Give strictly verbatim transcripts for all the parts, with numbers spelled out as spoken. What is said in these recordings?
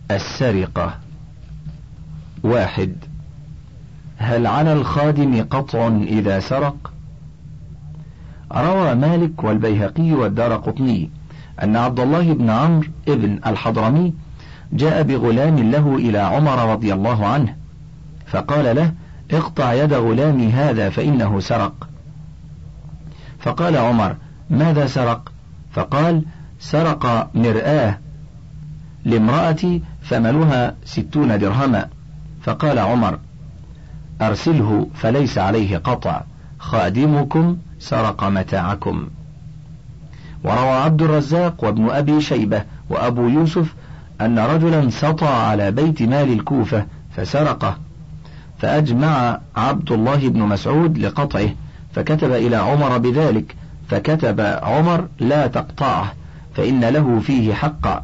السرقة. واحد. هل على الخادم قطع إذا سرق؟ روى مالك والبيهقي والدارقطني أن عبد الله بن عمرو ابن الحضرمي جاء بغلام له إلى عمر رضي الله عنه، فقال له: اقطع يد غلامي هذا فإنه سرق. فقال عمر: ماذا سرق؟ فقال: سرق مرآة لامرأتي ثمنها ستون درهما. فقال عمر: أرسله فليس عليه قطع، خادمكم سرق متاعكم. وروى عبد الرزاق وابن أبي شيبة وأبو يوسف أن رجلا سطى على بيت مال الكوفة فسرقه، فأجمع عبد الله بن مسعود لقطعه، فكتب إلى عمر بذلك، فكتب عمر: لا تقطعه فإن له فيه حقا.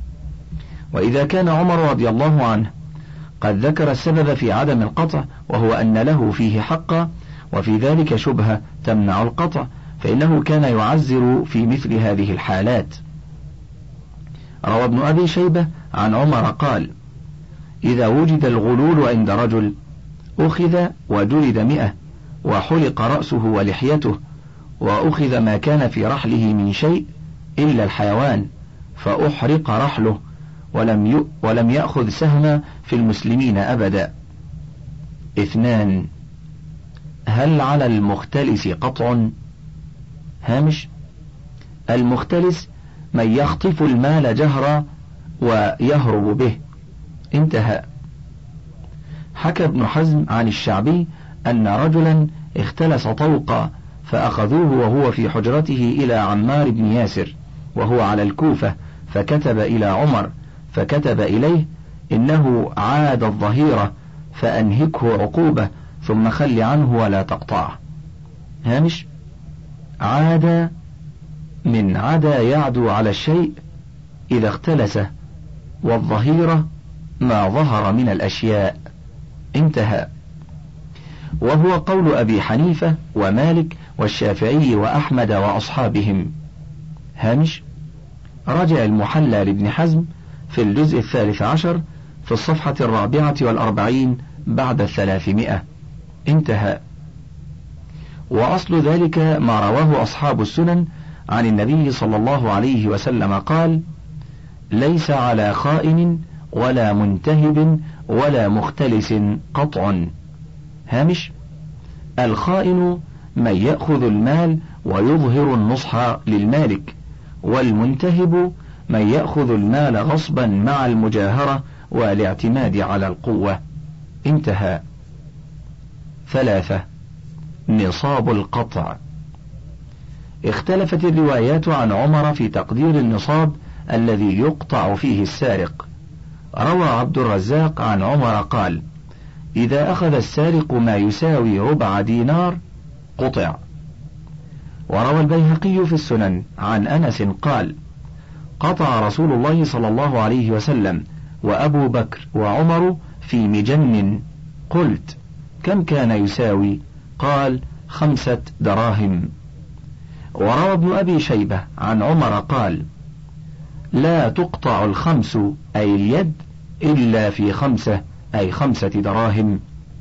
وإذا كان عمر رضي الله عنه قد ذكر السبب في عدم القطع وهو أن له فيه حقا، وفي ذلك شبهة تمنع القطع، فإنه كان يعزر في مثل هذه الحالات. روى ابن أبي شيبة عن عمر قال: إذا وجد الغلول عند رجل أخذ وجلد مئة، وحلق رأسه ولحيته، وأخذ ما كان في رحله من شيء إلا الحيوان فأحرق رحله، ولم ي... ولم يأخذ سهما في المسلمين أبدا. اثنان. هل على المختلس قطع؟ هامش: المختلس من يخطف المال جهرا ويهرب به. انتهى. حكى ابن حزم عن الشعبي أن رجلا اختلس طوقا فأخذوه وهو في حجرته إلى عمار بن ياسر وهو على الكوفة، فكتب إلى عمر، فكتب إليه: إنه عاد الظهيرة فأنهكه عقوبة ثم خل عنه ولا تقطعه. هامش: عاد من عدا يعدو على الشيء إذا اختلسه، والظهيرة ما ظهر من الأشياء. انتهى. وهو قول أبي حنيفة ومالك والشافعي وأحمد وأصحابهم. هامش: رجع المحلى لابن حزم في الجزء الثالث عشر في الصفحة الرابعة والأربعين بعد الثلاثمائة. انتهى. وأصل ذلك ما رواه أصحاب السنن عن النبي صلى الله عليه وسلم قال: ليس على خائن ولا منتهب ولا مختلس قطع. هامش: الخائن من يأخذ المال ويظهر النصح للمالك، والمنتهب من يأخذ المال غصبا مع المجاهرة والاعتماد على القوة. انتهى. ثلاثة. نصاب القطع. اختلفت الروايات عن عمر في تقدير النصاب الذي يقطع فيه السارق. روى عبد الرزاق عن عمر قال: إذا أخذ السارق ما يساوي ربع دينار قطع. وروى البيهقي في السنن عن أنس قال: قطع رسول الله صلى الله عليه وسلم وأبو بكر وعمر في مجن. قلت: كم كان يساوي؟ قال: خمسة دراهم. وروى ابن أبي شيبة عن عمر قال: لا تقطع الخمس أي اليد إلا في خمسة أي خمسة دراهم.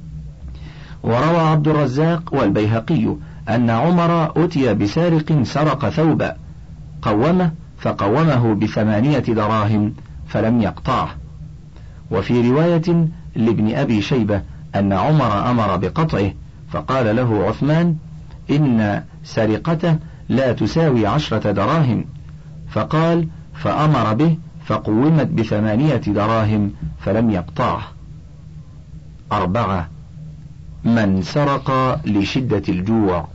وروى عبد الرزاق والبيهقي أن عمر أتي بسارق سرق ثوبا قومه فقومه بثمانية دراهم فلم يقطعه. وفي رواية لابن أبي شيبة أن عمر أمر بقطعه، فقال له عثمان: إن سرقته لا تساوي عشرة دراهم، فقال: فأمر به فقومت بثمانية دراهم فلم يقطعه. أربعة. من سرق لشدة الجوع.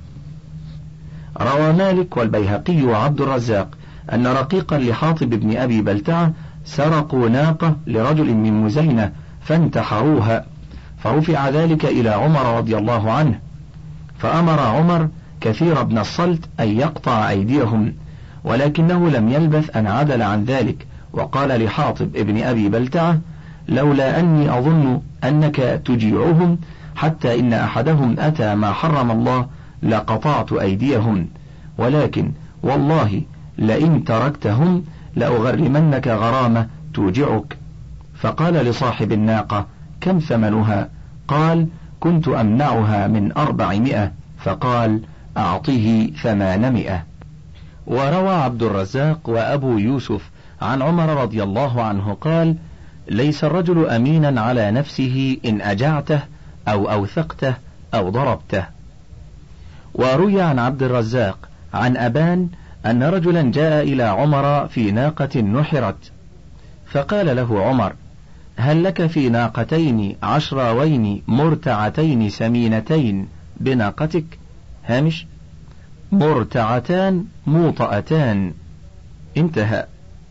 روى مالك والبيهقي وعبد الرزاق أن رقيقا لحاطب بن أبي بلتعة سرقوا ناقة لرجل من مزينة فانتحروها، فرفع ذلك إلى عمر رضي الله عنه، فأمر عمر كثير بن الصلت أن يقطع أيديهم، ولكنه لم يلبث أن عدل عن ذلك وقال لحاطب ابن أبي بلتعة: لولا أني أظن أنك تجيعهم حتى إن أحدهم أتى ما حرم الله لقطعت أيديهم، ولكن والله لئن تركتهم لأغرمنك غرامة توجعك. فقال لصاحب الناقة: كم ثمنها؟ قال: كنت أمنعها من أربعمائة. فقال: أعطه ثمانمائة. وروى عبد الرزاق وأبو يوسف عن عمر رضي الله عنه قال: ليس الرجل أمينا على نفسه إن أجعته أو أوثقته أو ضربته. وروي عن عبد الرزاق عن أبان أن رجلا جاء إلى عمر في ناقة نحرت، فقال له عمر: هل لك في ناقتين عشراوين مرتعتين سمينتين بناقتك؟ هامش: مرتعتان موطأتان. انتهى.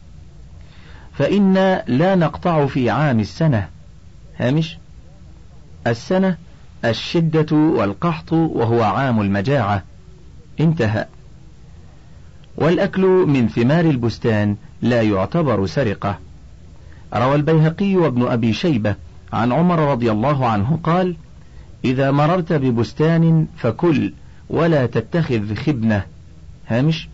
فإنا لا نقطع في عام السنة. هامش: السنة الشدة والقحط، وهو عام المجاعة. انتهى. والأكل من ثمار البستان لا يعتبر سرقة. روى البيهقي وابن أبي شيبة عن عمر رضي الله عنه قال: إذا مررت ببستان فكل ولا تتخذ خبنة. هامش: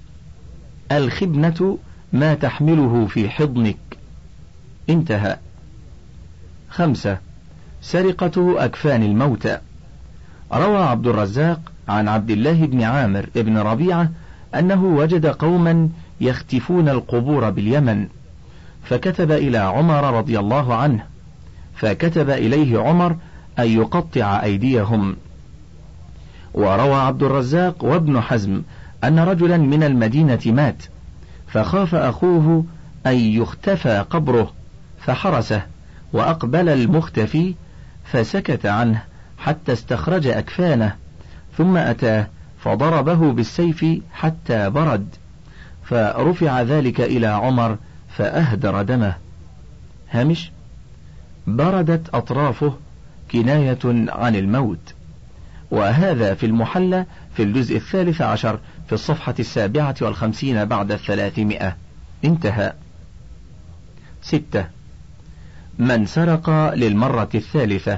الخبنة ما تحمله في حضنك. انتهى. خمسة. سرقة أكفان الموتى. روى عبد الرزاق عن عبد الله بن عامر بن ربيعة أنه وجد قوما يختفون القبور باليمن، فكتب إلى عمر رضي الله عنه، فكتب إليه عمر أن يقطع أيديهم. وروى عبد الرزاق وابن حزم أن رجلا من المدينة مات، فخاف أخوه أن يختفى قبره فحرسه، وأقبل المختفي فسكت عنه حتى استخرج أكفانه، ثم أتاه فضربه بالسيف حتى برد، فرفع ذلك إلى عمر فأهدر دمه. هامش: بردت أطرافه كناية عن الموت. وهذا في المحلى في الجزء الثالث عشر في الصفحة السابعة والخمسين بعد الثلاثمائة. انتهى. ستة. من سرق للمرة الثالثة.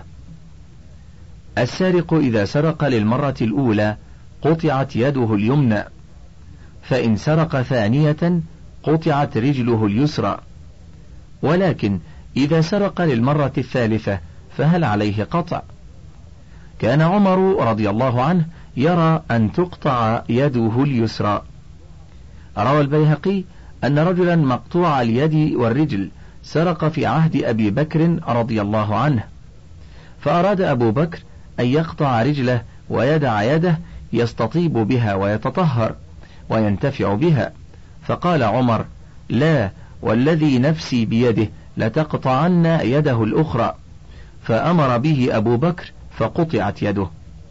السارق إذا سرق للمرة الأولى قطعت يده اليمنى، فإن سرق ثانية قطعت رجله اليسرى. ولكن إذا سرق للمرة الثالثة فهل عليه قطع؟ كان عمر رضي الله عنه يرى أن تقطع يده اليسرى. روى البيهقي أن رجلا مقطوع اليد والرجل سرق في عهد أبي بكر رضي الله عنه، فأراد أبو بكر أن يقطع رجله ويدع يده يستطيب بها ويتطهر وينتفع بها، فقال عمر: لا، والذي نفسي بيده لتقطعن يده الأخرى، فأمر به أبو بكر فقطعت يده.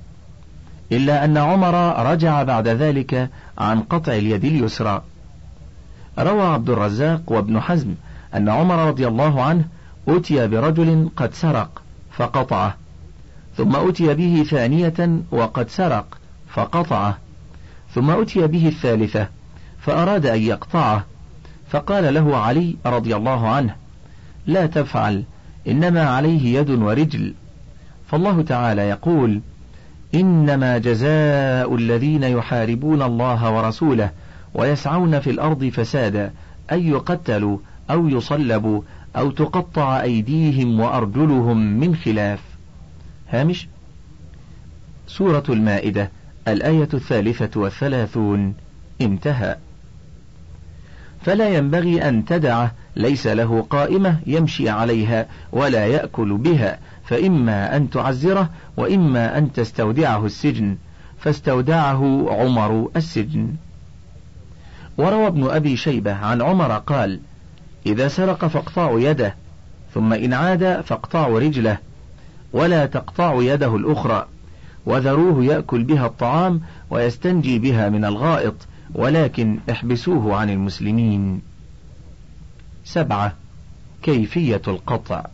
إلا أن عمر رجع بعد ذلك عن قطع اليد اليسرى. روى عبد الرزاق وابن حزم أن عمر رضي الله عنه أتي برجل قد سرق فقطعه، ثم أتي به ثانية وقد سرق فقطعه، ثم أتي به الثالثة فأراد أن يقطعه، فقال له علي رضي الله عنه: لا تفعل، إنما عليه يد ورجل، فالله تعالى يقول: إنما جزاء الذين يحاربون الله ورسوله ويسعون في الأرض فسادا أن يقتلوا أو يصلبوا أو تقطع أيديهم وأرجلهم من خلاف. هامش: سورة المائدة الآية الثالثة والثلاثون. انتهى. فلا ينبغي أن تدعه ليس له قائمة يمشي عليها ولا يأكل بها، فإما أن تعزره وإما أن تستودعه السجن، فاستودعه عمر السجن. وروى ابن أبي شيبة عن عمر قال: إذا سرق فاقطعوا يده، ثم إن عاد فاقطعوا رجله، ولا تقطعوا يده الأخرى، وذروه يأكل بها الطعام ويستنجي بها من الغائط، ولكن احبسوه عن المسلمين. سبعة. كيفية القطع.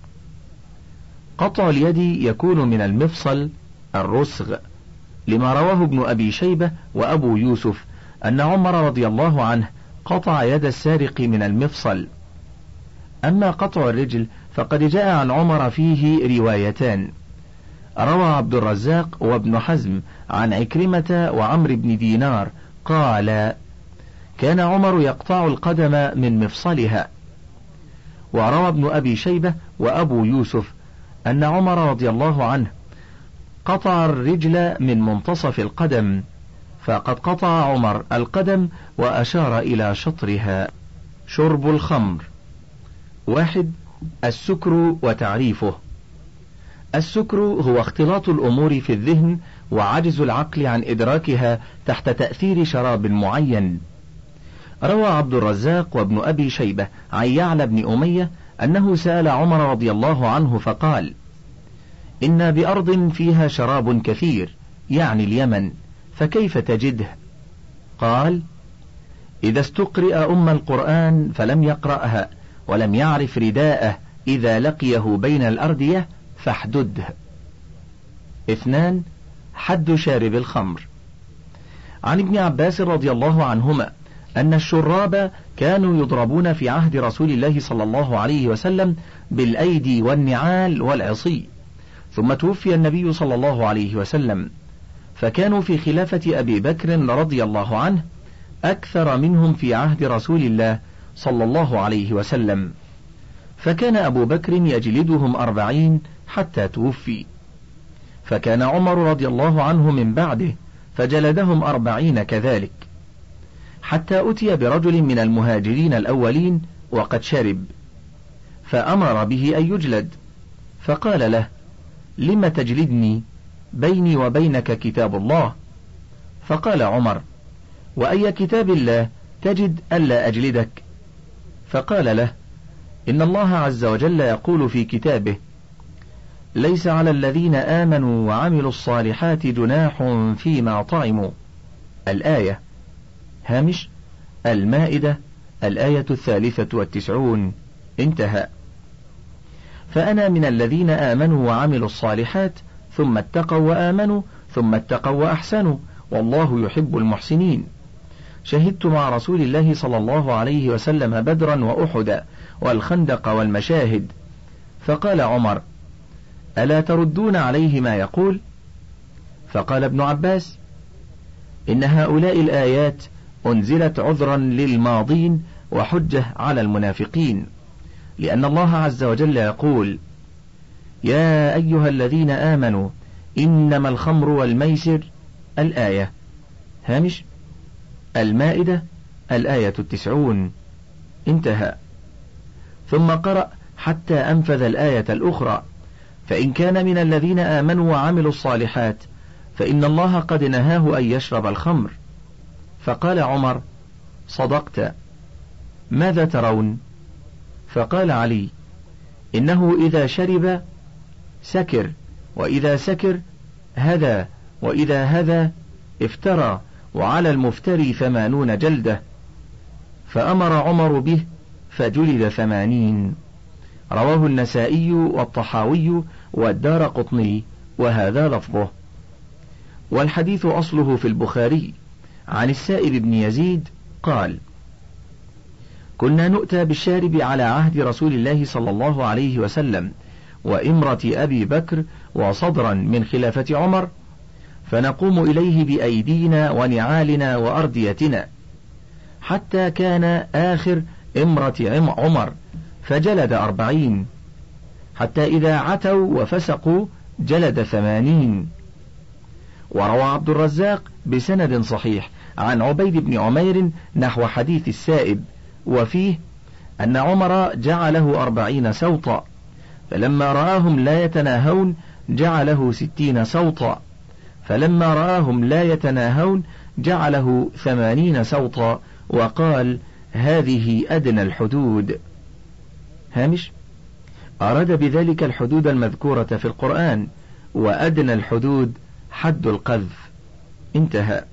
قطع اليد يكون من المفصل الرسغ، لما رواه ابن أبي شيبة وأبو يوسف أن عمر رضي الله عنه قطع يد السارق من المفصل. أما قطع الرجل فقد جاء عن عمر فيه روايتان. روى عبد الرزاق وابن حزم عن عكرمة وعمر بن دينار قال: كان عمر يقطع القدم من مفصلها. وروى ابن أبي شيبة وأبو يوسف أن عمر رضي الله عنه قطع الرجل من منتصف القدم، فقد قطع عمر القدم وأشار إلى شطرها. شرب الخمر. واحد. السكر وتعريفه. السكر هو اختلاط الأمور في الذهن وعجز العقل عن إدراكها تحت تأثير شراب معين. روى عبد الرزاق وابن أبي شيبة عن يعلى بن أمية أنه سأل عمر رضي الله عنه فقال: إن بأرض فيها شراب كثير، يعني اليمن، فكيف تجده؟ قال: إذا استقرئ أم القرآن فلم يقرأها ولم يعرف رداءه إذا لقيه بين الأردية فاحدده. اثنان. حد شارب الخمر. عن ابن عباس رضي الله عنهما أن الشراب كانوا يضربون في عهد رسول الله صلى الله عليه وسلم بالأيدي والنعال والعصي، ثم توفي النبي صلى الله عليه وسلم، فكانوا في خلافة أبي بكر رضي الله عنه أكثر منهم في عهد رسول الله صلى الله عليه وسلم، فكان أبو بكر يجلدهم أربعين حتى توفي، فكان عمر رضي الله عنه من بعده فجلدهم أربعين كذلك، حتى أتي برجل من المهاجرين الأولين وقد شرب، فأمر به أن يجلد، فقال له: لم تجلدني؟ بيني وبينك كتاب الله. فقال عمر: وأي كتاب الله تجد ألا أجلدك؟ فقال له: إن الله عز وجل يقول في كتابه: ليس على الذين آمنوا وعملوا الصالحات جناح فيما طعموا. الآية. هامش: المائدة، الآية الثالثة والتسعون. انتهى. فأنا من الذين آمنوا وعملوا الصالحات ثم اتقوا وآمنوا ثم اتقوا وأحسنوا والله يحب المحسنين. شهدت مع رسول الله صلى الله عليه وسلم بدرا وأحدا والخندق والمشاهد. فقال عمر: ألا تردون عليه ما يقول؟ فقال ابن عباس: إن هؤلاء الآيات أنزلت عذرا للماضين وحجة على المنافقين، لأن الله عز وجل يقول: يا أيها الذين آمنوا إنما الخمر والميسر. الآية. هامش: المائدة، الآية التسعون. انتهى. ثم قرأ حتى أنفذ الآية الأخرى: فإن كان من الذين آمنوا وعملوا الصالحات فإن الله قد نهاه أن يشرب الخمر. فقال عمر: صدقت، ماذا ترون؟ فقال علي: إنه إذا شرب سكر، وإذا سكر هذا، وإذا هذا افترى، وعلى المفتري ثمانون جلدة. فأمر عمر به فجلد ثمانين. رواه النسائي والطحاوي والدار قطني، وهذا لفظه. والحديث أصله في البخاري عن السائب بن يزيد قال: كنا نؤتى بالشارب على عهد رسول الله صلى الله عليه وسلم وإمرة أبي بكر وصدرا من خلافة عمر، فنقوم إليه بأيدينا ونعالنا وأرديتنا، حتى كان آخر إمرة عمر فجلد أربعين، حتى إذا عتوا وفسقوا جلد ثمانين. وروى عبد الرزاق بسند صحيح عن عبيد بن عمير نحو حديث السائب، وفيه أن عمر جعله أربعين سوطا، فلما رآهم لا يتناهون جعله ستين سوطا، فلما رآهم لا يتناهون جعله ثمانين سوطا، وقال: هذه أدنى الحدود. هامش: أراد بذلك الحدود المذكورة في القرآن، وأدنى الحدود حد القذف. انتهى.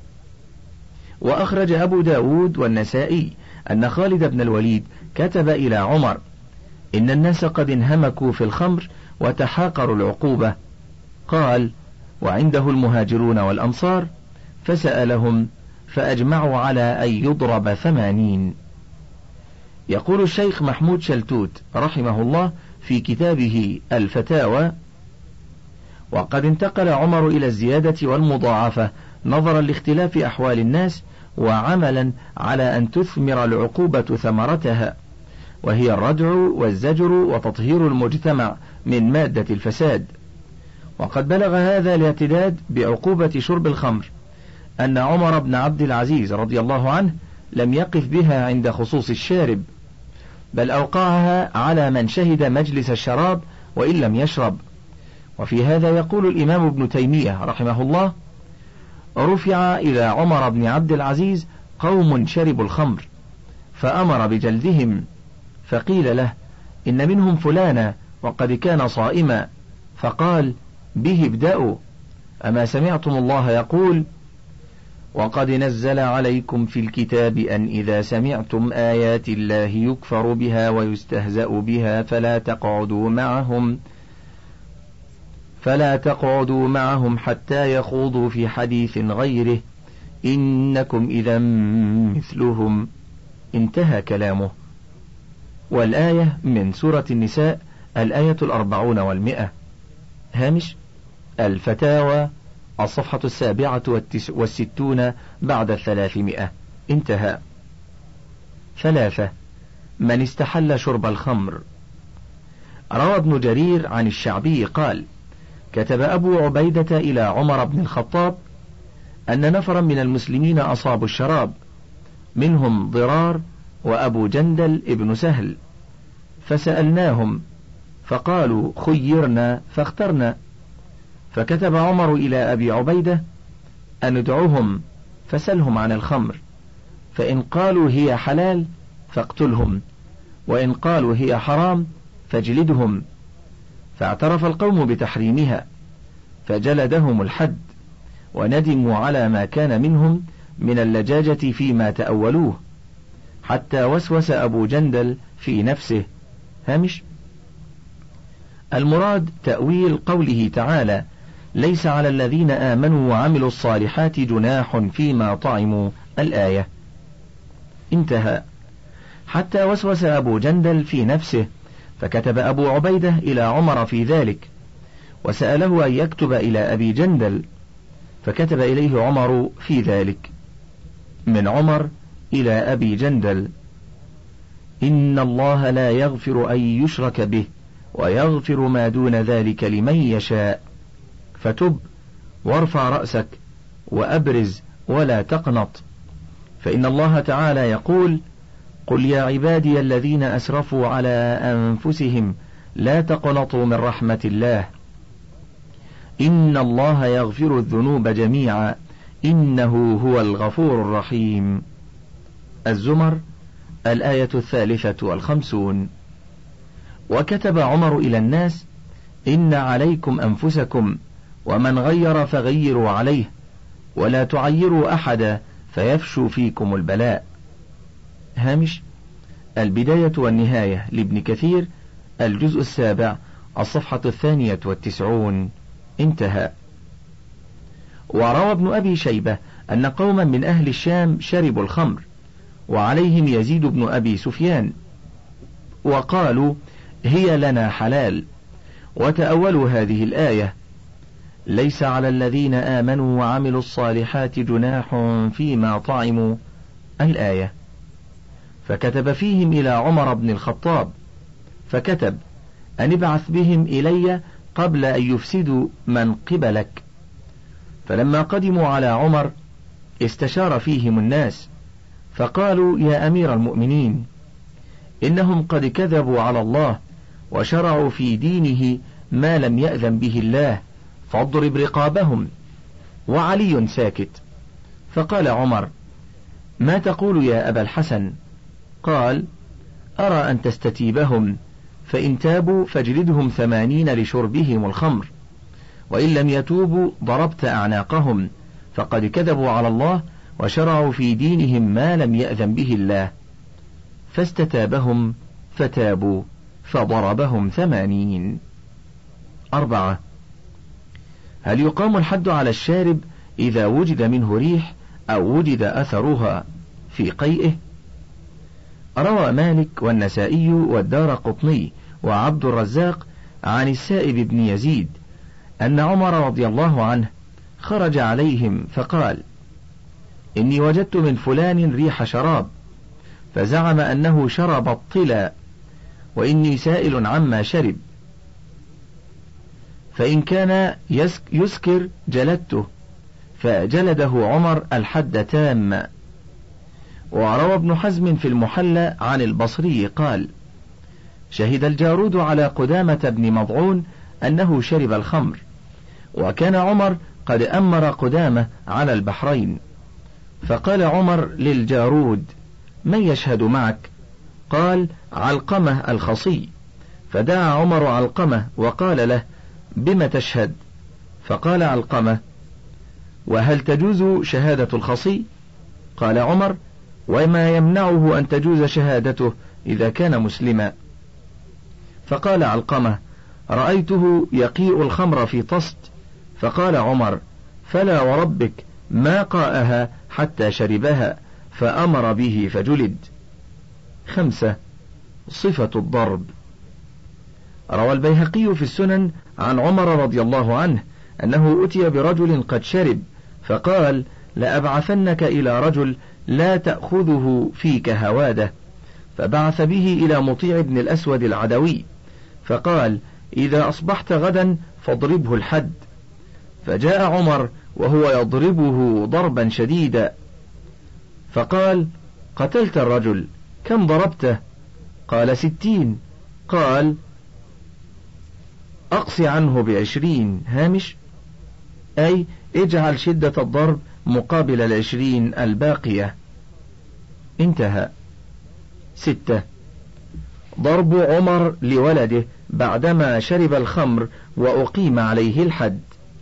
وأخرج أبو داود والنسائي أن خالد بن الوليد كتب إلى عمر: إن الناس قد انهمكوا في الخمر وتحاقروا العقوبة. قال: وعنده المهاجرون والأنصار، فسألهم فأجمعوا على أن يضرب ثمانين. يقول الشيخ محمود شلتوت رحمه الله في كتابه الفتاوى: وقد انتقل عمر إلى الزيادة والمضاعفة نظرا لاختلاف أحوال الناس، وعملا على أن تثمر العقوبة ثمرتها، وهي الردع والزجر وتطهير المجتمع من مادة الفساد. وقد بلغ هذا الاعتداد بعقوبة شرب الخمر أن عمر بن عبد العزيز رضي الله عنه لم يقف بها عند خصوص الشارب، بل أوقعها على من شهد مجلس الشراب وإن لم يشرب. وفي هذا يقول الإمام ابن تيمية رحمه الله: رفع إلى عمر بن عبد العزيز قوم شربوا الخمر فأمر بجلدهم، فقيل له: إن منهم فلانا وقد كان صائما، فقال: به ابدأوا، أما سمعتم الله يقول: وقد نزل عليكم في الكتاب أن إذا سمعتم آيات الله يكفر بها ويستهزأ بها فلا تقعدوا معهم فلا تقعدوا معهم حتى يخوضوا في حديث غيره إنكم إذا مثلهم. انتهى كلامه. والآية من سورة النساء، الآية الأربعون والمئة. هامش: الفتاوى، الصفحة السابعة والستون بعد الثلاثمائة. انتهى. ثلاثة: من استحل شرب الخمر. روى ابن جرير عن الشعبي قال: كتب أبو عبيدة إلى عمر بن الخطاب أن نفرا من المسلمين أصابوا الشراب، منهم ضرار وأبو جندل ابن سهل، فسألناهم فقالوا خيرنا فاخترنا، فكتب عمر إلى أبي عبيدة أن ادعوهم فسلهم عن الخمر، فإن قالوا هي حلال فاقتلهم، وإن قالوا هي حرام فاجلدهم. فاعترف القوم بتحريمها فجلدهم الحد، وندموا على ما كان منهم من اللجاجة فيما تأولوه، حتى وسوس أبو جندل في نفسه. هامش: المراد تأويل قوله تعالى: ليس على الذين آمنوا وعملوا الصالحات جناح فيما طعموا، الآية. انتهى. حتى وسوس أبو جندل في نفسه، فكتب أبو عبيدة إلى عمر في ذلك، وسأله أن يكتب إلى أبي جندل، فكتب إليه عمر في ذلك. من عمر إلى أبي جندل: إن الله لا يغفر أن يشرك به ويغفر ما دون ذلك لمن يشاء، فتب وارفع رأسك وأبرز ولا تقنط، فإن الله تعالى يقول: قل يا عبادي الذين أسرفوا على أنفسهم لا تقنطوا من رحمة الله إن الله يغفر الذنوب جميعا إنه هو الغفور الرحيم. الزمر، الآية الثالثة والخمسون. وكتب عمر إلى الناس: إن عليكم أنفسكم، ومن غير فغيروا عليه، ولا تعيروا أحدا فيفشو فيكم البلاء. هامش: البداية والنهاية لابن كثير، الجزء السابع، الصفحة الثانية والتسعون. انتهى. وروى ابن أبي شيبة أن قوما من أهل الشام شربوا الخمر، وعليهم يزيد بن أبي سفيان، وقالوا هي لنا حلال، وتأولوا هذه الآية: ليس على الذين آمنوا وعملوا الصالحات جناح فيما طعموا، الآية. فكتب فيهم إلى عمر بن الخطاب، فكتب: أن ابعث بهم إلي قبل أن يفسدوا من قبلك. فلما قدموا على عمر استشار فيهم الناس، فقالوا: يا أمير المؤمنين، إنهم قد كذبوا على الله وشرعوا في دينه ما لم يأذن به الله، فاضرب رقابهم. وعلي ساكت. فقال عمر: ما تقول يا أبا الحسن؟ قال: أرى أن تستتيبهم، فإن تابوا فاجلدهم ثمانين لشربهم الخمر، وإن لم يتوبوا ضربت أعناقهم، فقد كذبوا على الله وشرعوا في دينهم ما لم يأذن به الله. فاستتابهم فتابوا، فضربهم ثمانين. أربعة: هل يقام الحد على الشارب إذا وجد منه ريح أو وجد أثرها في قيئه؟ روى مالك والنسائي والدار قطني وعبد الرزاق عن السائب بن يزيد أن عمر رضي الله عنه خرج عليهم فقال: إني وجدت من فلان ريح شراب، فزعم أنه شرب الطلا وإني سائل عما شرب، فإن كان يسكر جلدته، فجلده عمر الحد تام. وروى ابن حزم في المحلى عن البصري قال: شهد الجارود على قدامة بن مضعون أنه شرب الخمر، وكان عمر قد أمر قدامة على البحرين، فقال عمر للجارود: من يشهد معك؟ قال: علقمة الخصي. فدعا عمر علقمة وقال له: بم تشهد؟ فقال علقمة: وهل تجوز شهادة الخصي؟ قال عمر: وما يمنعه أن تجوز شهادته إذا كان مسلما. فقال علقمة: رأيته يقيء الخمر في طست. فقال عمر: فلا وربك ما قاءها حتى شربها، فأمر به فجلد. خمسة. صفة الضرب. روى البيهقي في السنن عن عمر رضي الله عنه أنه أتي برجل قد شرب، فقال: لأبعثنك إلى رجل لا تأخذه فيك هواده. فبعث به إلى مطيع بن الأسود العدوي، فقال: إذا أصبحت غدا فاضربه الحد. فجاء عمر وهو يضربه ضربا شديدا، فقال: قتلت الرجل، كم ضربته؟ قال: ستين. قال: أقص عنه بعشرين هامش، أي اجعل شدة الضرب مقابل العشرين الباقية. انتهى. ستة. ضرب عمر لولده بعدما شرب الخمر وأقيم عليه الحد.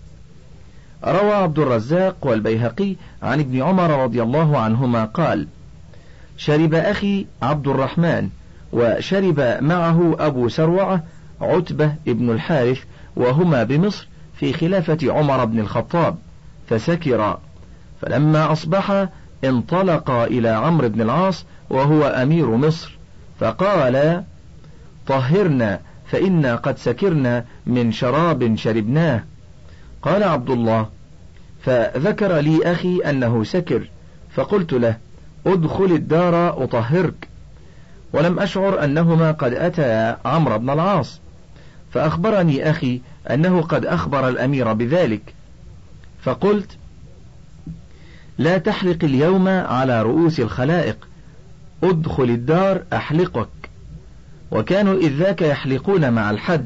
روى عبد الرزاق والبيهقي عن ابن عمر رضي الله عنهما قال: شرب أخي عبد الرحمن، وشرب معه أبو سروعة عتبة ابن الحارث، وهما بمصر في خلافة عمر بن الخطاب، فسكرا، فلما أصبح انطلقا إلى عمرو بن العاص وهو أمير مصر، فقال: طهرنا فإنا قد سكرنا من شراب شربناه. قال عبد الله: فذكر لي أخي أنه سكر، فقلت له: ادخل الدار أطهرك. ولم أشعر أنهما قد أتيا عمرو بن العاص، فأخبرني أخي أنه قد أخبر الأمير بذلك، فقلت: لا تحلق اليوم على رؤوس الخلائق، ادخل الدار أحلقك. وكانوا إذ ذاك يحلقون مع الحد،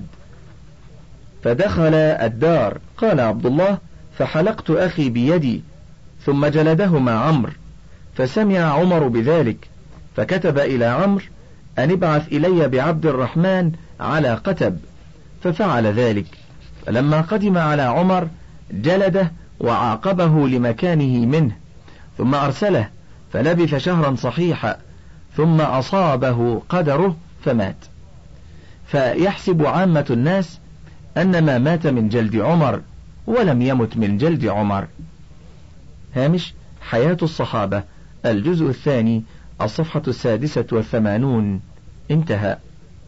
فدخل الدار. قال عبد الله: فحلقت أخي بيدي، ثم جلدهما عمرو، فسمع عمر بذلك، فكتب إلى عمرو أن ابعث إلي بعبد الرحمن على قتب، ففعل ذلك. فلما قدم على عمر جلده وعاقبه لمكانه منه، ثم أرسله، فلبث شهرا صحيحا، ثم أصابه قدره فمات. فيحسب عامة الناس أن ما مات من جلد عمر، ولم يمت من جلد عمر. هامش: حياة الصحابة، الجزء الثاني، الصفحة السادسة والثمانون. انتهى.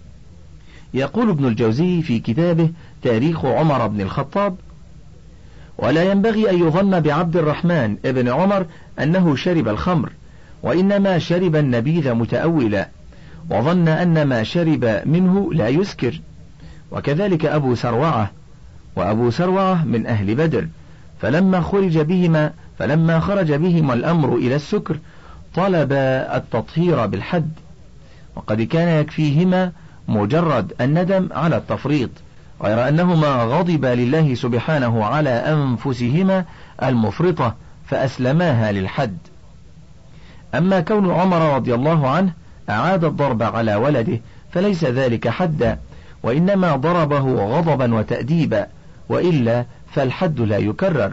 يقول ابن الجوزي في كتابه تاريخ عمر بن الخطاب: ولا ينبغي أن يظن بعبد الرحمن ابن عمر أنه شرب الخمر، وإنما شرب النبيذ متأولا، وظن أن ما شرب منه لا يسكر. وكذلك أبو سروعة، وأبو سروعة من أهل بدر، فلما خرج بهما فلما خرج بهما الأمر إلى السكر طلب التطهير بالحد، وقد كان يكفيهما مجرد الندم على التفريط، غير أنهما غضبا لله سبحانه على أنفسهما المفرطة فأسلماها للحد. أما كون عمر رضي الله عنه أعاد الضرب على ولده فليس ذلك حدا، وإنما ضربه غضبا وتأديبا، وإلا فالحد لا يكرر.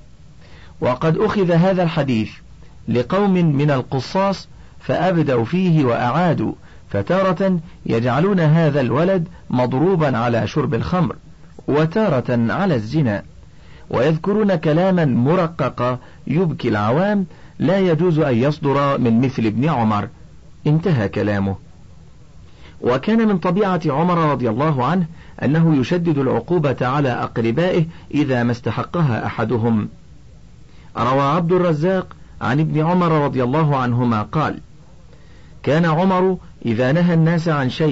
وقد أخذ هذا الحديث لقوم من القصاص فأبدوا فيه وأعادوا، فتارة يجعلون هذا الولد مضروبا على شرب الخمر، وتارة على الزنا، ويذكرون كلاما مرققا يبكي العوام لا يجوز أن يصدر من مثل ابن عمر. انتهى كلامه. وكان من طبيعة عمر رضي الله عنه أنه يشدد العقوبة على أقربائه إذا ما استحقها أحدهم. روى عبد الرزاق عن ابن عمر رضي الله عنهما قال: كان عمر إذا نهى الناس عن شيء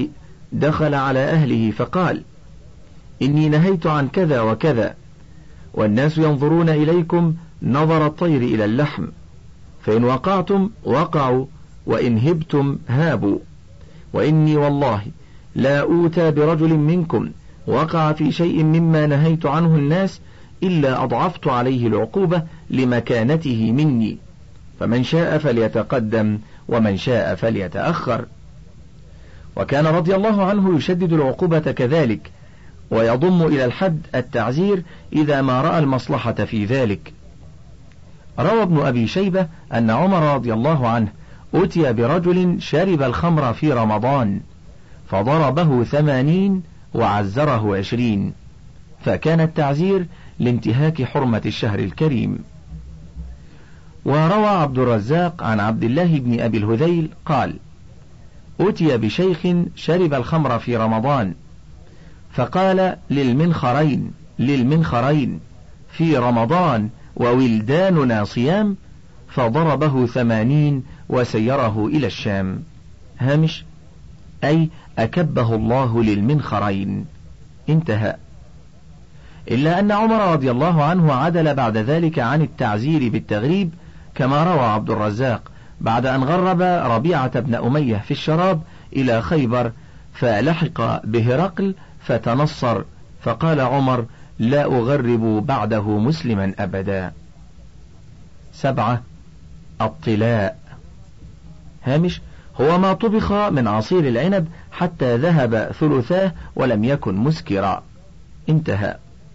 دخل على أهله فقال: إني نهيت عن كذا وكذا، والناس ينظرون إليكم نظر الطير إلى اللحم، فإن وقعتم وقعوا، وإن هبتم هابوا، وإني والله لا أوتى برجل منكم وقع في شيء مما نهيت عنه الناس إلا أضعفت عليه العقوبة لمكانته مني، فمن شاء فليتقدم ومن شاء فليتأخر. وكان رضي الله عنه يشدد العقوبة كذلك، ويضم إلى الحد التعزير إذا ما رأى المصلحة في ذلك. روى ابن أبي شيبة أن عمر رضي الله عنه أتي برجل شرب الخمر في رمضان فضربه ثمانين وعزره عشرين، فكان التعزير لانتهاك حرمة الشهر الكريم. وروى عبد الرزاق عن عبد الله بن أبي الهذيل قال: أتي بشيخ شرب الخمر في رمضان فقال للمنخرين للمنخرين في رمضان وولداننا صيام، فضربه ثمانين وسيره إلى الشام. هامش: أي أكبه الله للمنخرين. انتهى. إلا أن عمر رضي الله عنه عدل بعد ذلك عن التعزير بالتغريب، كما روى عبد الرزاق بعد أن غرب ربيعة بن أمية في الشراب إلى خيبر، فلحق بهرقل فتنصر، فقال عمر: لا أغرب بعده مسلما أبدا. سبعة: الطلاء. هامش: هو ما طبخ من عصير العنب حتى ذهب ثلثاه ولم يكن مسكرا. انتهى.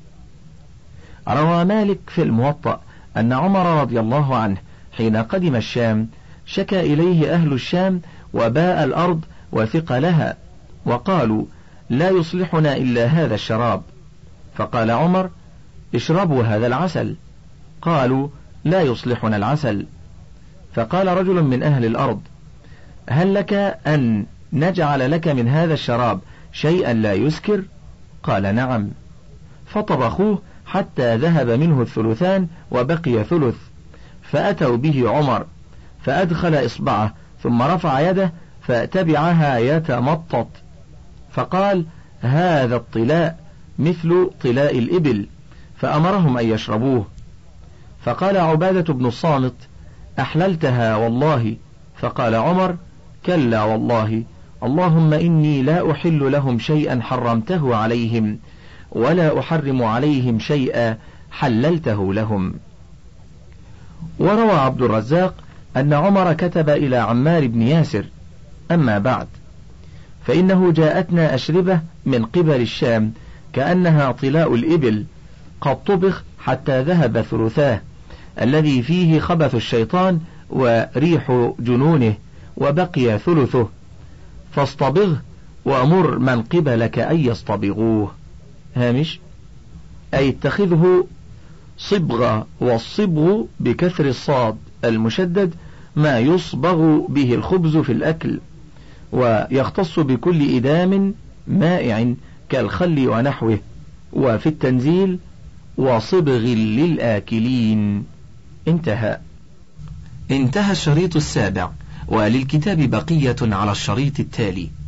روى مالك في الموطأ أن عمر رضي الله عنه حين قدم الشام شكى إليه أهل الشام وباء الأرض وثقلها، وقالوا: لا يصلحنا إلا هذا الشراب. فقال عمر: اشربوا هذا العسل. قالوا: لا يصلحنا العسل. فقال رجل من أهل الأرض: هل لك أن نجعل لك من هذا الشراب شيئا لا يسكر؟ قال: نعم. فطبخوه حتى ذهب منه الثلثان وبقي ثلث، فأتوا به عمر فأدخل إصبعه ثم رفع يده فتبعها يتمطط، فقال: هذا الطلاء مثل طلاء الإبل، فأمرهم أن يشربوه. فقال عبادة بن الصامت: أحللتها والله. فقال عمر: كلا والله، اللهم إني لا أحل لهم شيئا حرمته عليهم، ولا أحرم عليهم شيئا حللته لهم. وروى عبد الرزاق أن عمر كتب إلى عمار بن ياسر: أما بعد، فإنه جاءتنا أشربة من قبل الشام كأنها طلاء الإبل، قد طبخ حتى ذهب ثلثاه، الذي فيه خبث الشيطان وريح جنونه، وبقي ثلثه، فاصطبغه وأمر من قبلك أن يصطبغوه. هامش: أي اتخذه صبغ، والصبغ بكسر الصاد المشدد ما يصبغ به الخبز في الأكل، ويختص بكل إدام مائع كالخل ونحوه، وفي التنزيل: وصبغ للآكلين. انتهى. انتهى الشريط السابع، وللكتاب بقية على الشريط التالي.